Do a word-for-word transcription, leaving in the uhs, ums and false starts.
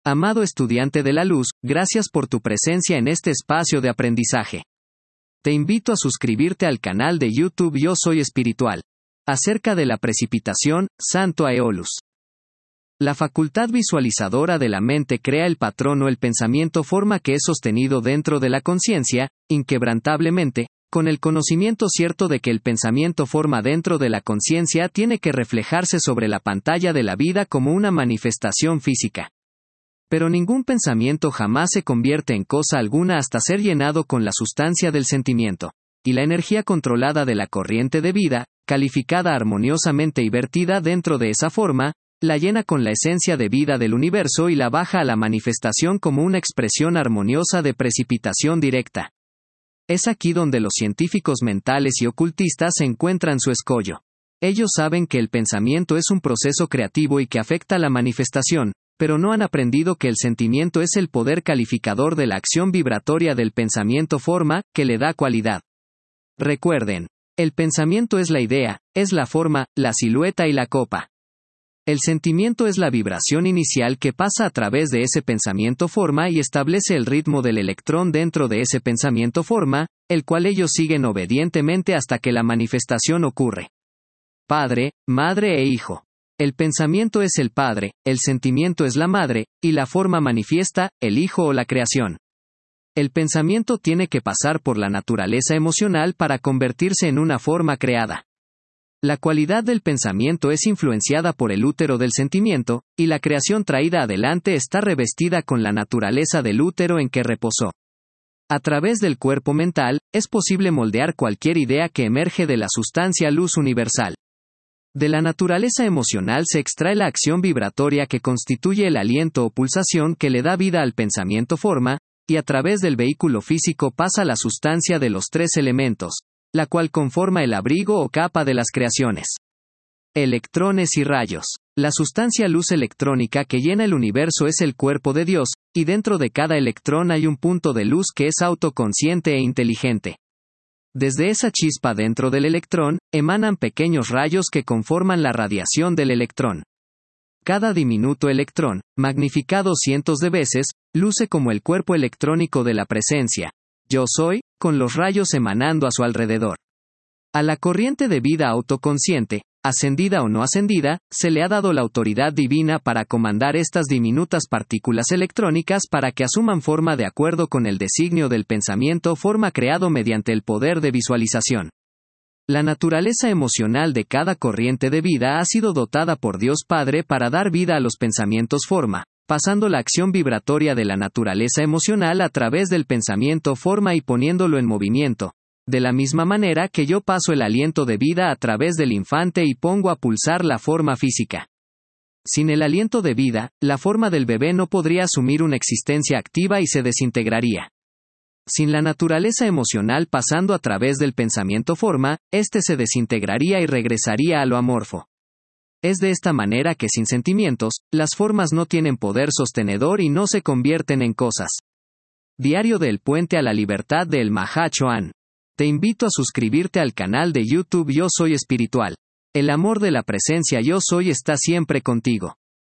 Amado estudiante de la luz, gracias por tu presencia en este espacio de aprendizaje. Te invito a suscribirte al canal de YouTube Yo Soy Espiritual. Acerca de la precipitación, Santo Aeolus. La facultad visualizadora de la mente crea el patrón o el pensamiento forma que es sostenido dentro de la conciencia, inquebrantablemente, con el conocimiento cierto de que el pensamiento forma dentro de la conciencia tiene que reflejarse sobre la pantalla de la vida como una manifestación física. Pero ningún pensamiento jamás se convierte en cosa alguna hasta ser llenado con la sustancia del sentimiento. Y la energía controlada de la corriente de vida, calificada armoniosamente y vertida dentro de esa forma, la llena con la esencia de vida del universo y la baja a la manifestación como una expresión armoniosa de precipitación directa. Es aquí donde los científicos mentales y ocultistas encuentran su escollo. Ellos saben que el pensamiento es un proceso creativo y que afecta la manifestación, pero no han aprendido que el sentimiento es el poder calificador de la acción vibratoria del pensamiento forma, que le da cualidad. Recuerden, el pensamiento es la idea, es la forma, la silueta y la copa. El sentimiento es la vibración inicial que pasa a través de ese pensamiento forma y establece el ritmo del electrón dentro de ese pensamiento forma, el cual ellos siguen obedientemente hasta que la manifestación ocurre. Padre, madre e hijo. El pensamiento es el padre, el sentimiento es la madre, y la forma manifiesta, el hijo o la creación. El pensamiento tiene que pasar por la naturaleza emocional para convertirse en una forma creada. La cualidad del pensamiento es influenciada por el útero del sentimiento, y la creación traída adelante está revestida con la naturaleza del útero en que reposó. A través del cuerpo mental, es posible moldear cualquier idea que emerge de la sustancia luz universal. De la naturaleza emocional se extrae la acción vibratoria que constituye el aliento o pulsación que le da vida al pensamiento forma, y a través del vehículo físico pasa la sustancia de los tres elementos, la cual conforma el abrigo o capa de las creaciones. Electrones y rayos. La sustancia luz electrónica que llena el universo es el cuerpo de Dios, y dentro de cada electrón hay un punto de luz que es autoconsciente e inteligente. Desde esa chispa dentro del electrón, emanan pequeños rayos que conforman la radiación del electrón. Cada diminuto electrón, magnificado cientos de veces, luce como el cuerpo electrónico de la presencia, yo soy, con los rayos emanando a su alrededor. A la corriente de vida autoconsciente, ascendida o no ascendida, se le ha dado la autoridad divina para comandar estas diminutas partículas electrónicas para que asuman forma de acuerdo con el designio del pensamiento forma creado mediante el poder de visualización. La naturaleza emocional de cada corriente de vida ha sido dotada por Dios Padre para dar vida a los pensamientos forma, pasando la acción vibratoria de la naturaleza emocional a través del pensamiento forma y poniéndolo en movimiento. De la misma manera que yo paso el aliento de vida a través del infante y pongo a pulsar la forma física. Sin el aliento de vida, la forma del bebé no podría asumir una existencia activa y se desintegraría. Sin la naturaleza emocional pasando a través del pensamiento forma, éste se desintegraría y regresaría a lo amorfo. Es de esta manera que sin sentimientos, las formas no tienen poder sostenedor y no se convierten en cosas. Diario del Puente a la Libertad de El Mahachohan. Te invito a suscribirte al canal de YouTube Yo Soy Espiritual. El amor de la presencia Yo Soy está siempre contigo.